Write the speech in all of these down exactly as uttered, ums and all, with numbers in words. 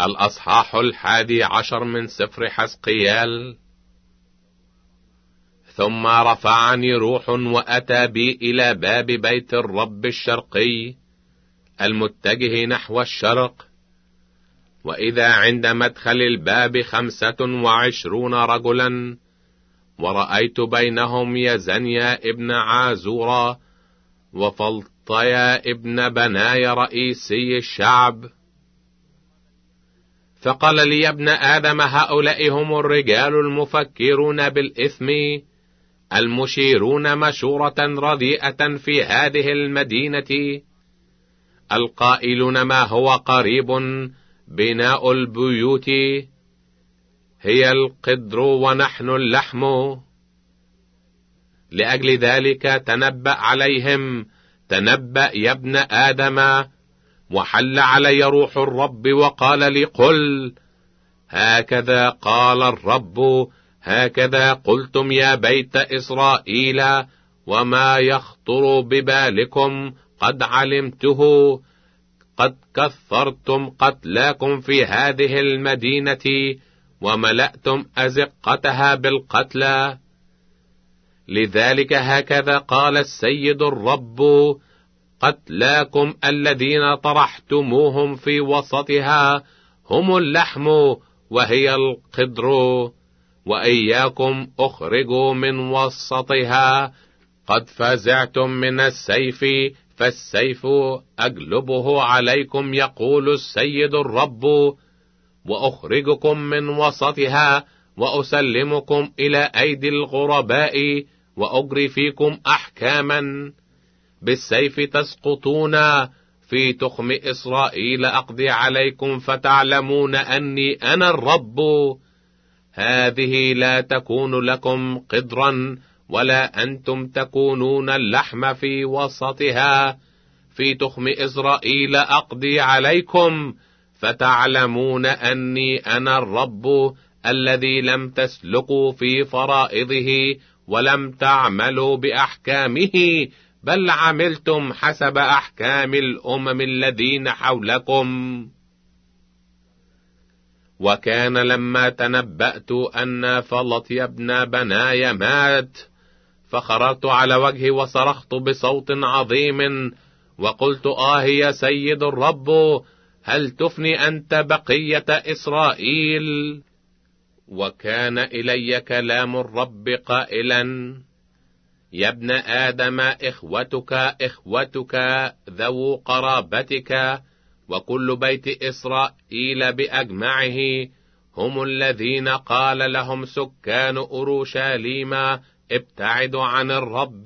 الأصحاح الحادي عشر من سفر حزقيال. ثم رفعني روح وأتى بي إلى باب بيت الرب الشرقي المتجه نحو الشرق، وإذا عند مدخل الباب خمسة وعشرون رجلا، ورأيت بينهم يزنيا ابن عازورا وفلطيا ابن بنايا رئيسي الشعب. فقال لي: يا ابن آدم، هؤلاء هم الرجال المفكرون بالإثم، المشيرون مشورة رديئة في هذه المدينة، القائلون: ما هو قريب بناء البيوت، هي القدر ونحن اللحم. لأجل ذلك تنبأ عليهم، تنبأ يا ابن آدم. وحل علي روح الرب وقال لي: قل: هكذا قال الرب، هكذا قلتم يا بيت إسرائيل، وما يخطر ببالكم قد علمته، قد كثرتم قتلاكم في هذه المدينة، وملأتم أزقتها بالقتلى. لذلك هكذا قال السيد الرب: قتلاكم الذين طرحتموهم في وسطها هم اللحم وهي القدر، وإياكم أخرجوا من وسطها. قد فزعتم من السيف، فالسيف أجلبه عليكم، يقول السيد الرب، وأخرجكم من وسطها، وأسلمكم إلى أيدي الغرباء، وأجري فيكم أحكاما. بالسيف تسقطون، في تخم إسرائيل أقضي عليكم، فتعلمون أني أنا الرب. هذه لا تكون لكم قدرا، ولا أنتم تكونون اللحم في وسطها. في تخم إسرائيل أقضي عليكم، فتعلمون أني أنا الرب، الذي لم تسلكوا في فرائضه، ولم تعملوا بأحكامه، بل عملتم حسب أحكام الأمم الذين حولكم. وكان لما تنبأت أن فلطيا ابن بنايا مات، فخرجت على وجهي وصرخت بصوت عظيم، وقلت: آه يا سيد الرب، هل تفني أنت بقية إسرائيل؟ وكان إلي كلام الرب قائلا: يا ابن آدم، إخوتك إخوتك ذو قرابتك، وكل بيت إسرائيل بأجمعه هم الذين قال لهم سكان أورشليم: ابتعدوا عن الرب،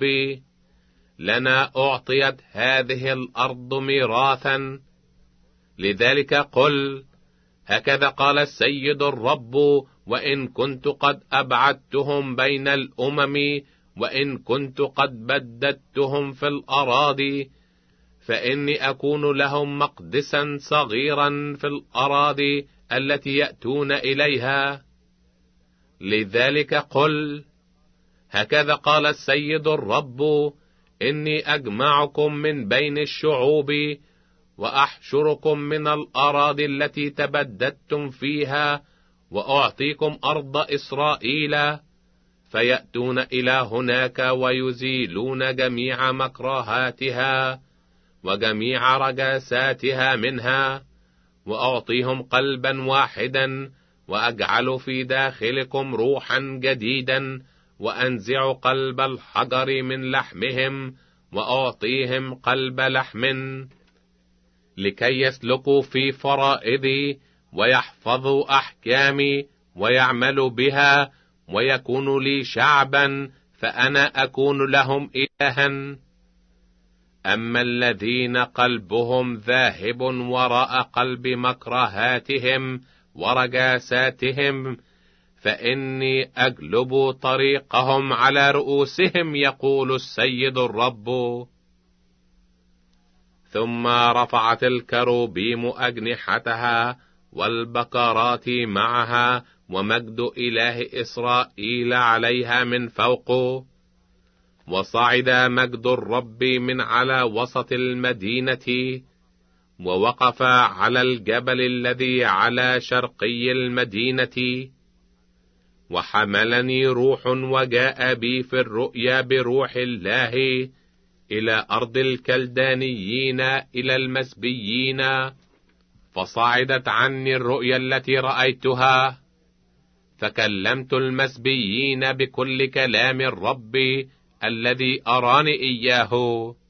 لنا أعطيت هذه الأرض ميراثا. لذلك قل: هكذا قال السيد الرب: وإن كنت قد أبعدتهم بين الأمم، وإن كنت قد بددتهم في الأراضي، فإني أكون لهم مقدسا صغيرا في الأراضي التي يأتون إليها. لذلك قل: هكذا قال السيد الرب: إني أجمعكم من بين الشعوب، وأحشركم من الأراضي التي تبددتم فيها، وأعطيكم أرض إسرائيل، فيأتون إلى هناك ويزيلون جميع مكروهاتها وجميع رجاساتها منها، وأعطيهم قلبا واحدا، وأجعل في داخلكم روحا جديدا، وأنزع قلب الحجر من لحمهم، وأعطيهم قلب لحم، لكي يسلكوا في فرائضي، ويحفظوا أحكامي، ويعملوا بها، ويكونوا لي شعبا، فأنا أكون لهم إلها. أما الذين قلبهم ذاهب وراء قلب مكرهاتهم ورجاساتهم، فإني أجلب طريقهم على رؤوسهم، يقول السيد الرب. ثم رفعت الكروبيم أجنحتها، والبقرات معها، ومجد إله إسرائيل عليها من فوق. وصعد مجد الرب من على وسط المدينة، ووقف على الجبل الذي على شرقي المدينة، وحملني روح وجاء بي في الرؤيا بروح الله إلى أرض الكلدانيين إلى المسبيين، فصعدت عني الرؤيا التي رأيتها، فكلمت المسبيين بكل كلام الرب الذي أراني إياه،